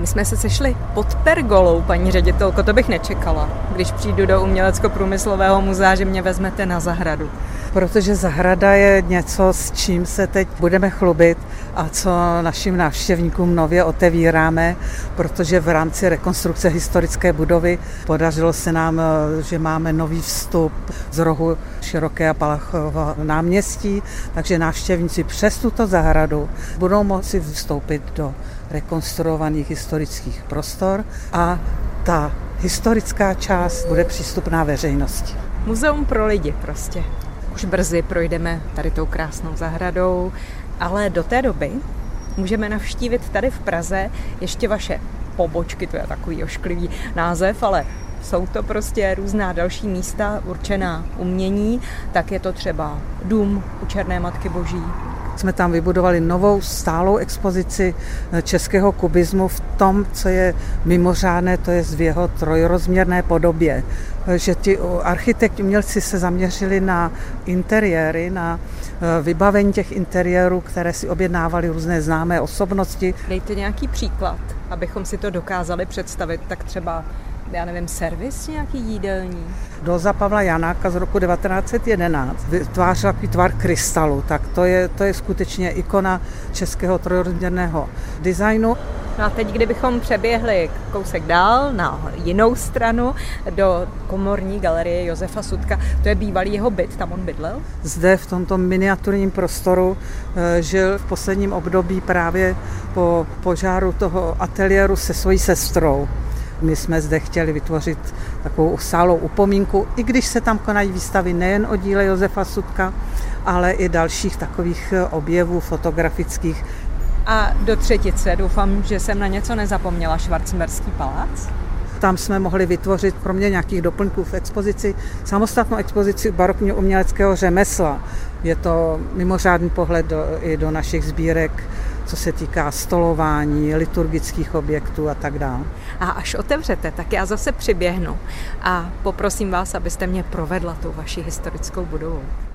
My jsme se sešli pod pergolou, paní ředitelko, to bych nečekala, když přijdu do Umělecko-průmyslového muzea, že mě vezmete na zahradu. Protože zahrada je něco, s čím se teď budeme chlubit a co našim návštěvníkům nově otevíráme, protože v rámci rekonstrukce historické budovy podařilo se nám, že máme nový vstup z rohu Široké a Palachova náměstí, takže návštěvníci přes tuto zahradu budou moci vstoupit do rekonstruovaných historických prostor a ta historická část bude přístupná veřejnosti. Muzeum pro lidi prostě. Už brzy projdeme tady tou krásnou zahradou, ale do té doby můžeme navštívit tady v Praze ještě vaše pobočky, to je takový ošklivý název, ale jsou to prostě různá další místa určená umění, tak je to třeba dům u Černé Matky Boží. Jsme tam vybudovali novou stálou expozici českého kubismu v tom, co je mimořádné, to je v jeho trojrozměrné podobě. Že ti architekti, umělci se zaměřili na interiéry, na vybavení těch interiérů, které si objednávali různé známé osobnosti. Dejte nějaký příklad, abychom si to dokázali představit, tak třeba servis nějaký jídelní. Doza Pavla Janáka z roku 1911 vytvářela takový tvar krystalu, tak to je skutečně ikona českého trojrozměrného designu. No a teď, kdybychom přeběhli kousek dál na jinou stranu do komorní galerie Josefa Sudka, to je bývalý jeho byt, tam on bydlel? Zde v tomto miniaturním prostoru žil v posledním období právě po požáru toho ateliéru se svojí sestrou. My jsme zde chtěli vytvořit takovou stálou upomínku, i když se tam konají výstavy nejen o díle Josefa Sudka, ale i dalších takových objevů fotografických. A do třetice, doufám, že jsem na něco nezapomněla, Schwarzenberský palác? Tam jsme mohli vytvořit kromě nějakých doplňků v expozici samostatnou expozici barokního uměleckého řemesla. Je to mimořádný pohled i do našich sbírek, co se týká stolování, liturgických objektů a tak dále. A až otevřete, tak já zase přiběhnu a poprosím vás, abyste mě provedla tou vaší historickou budovou.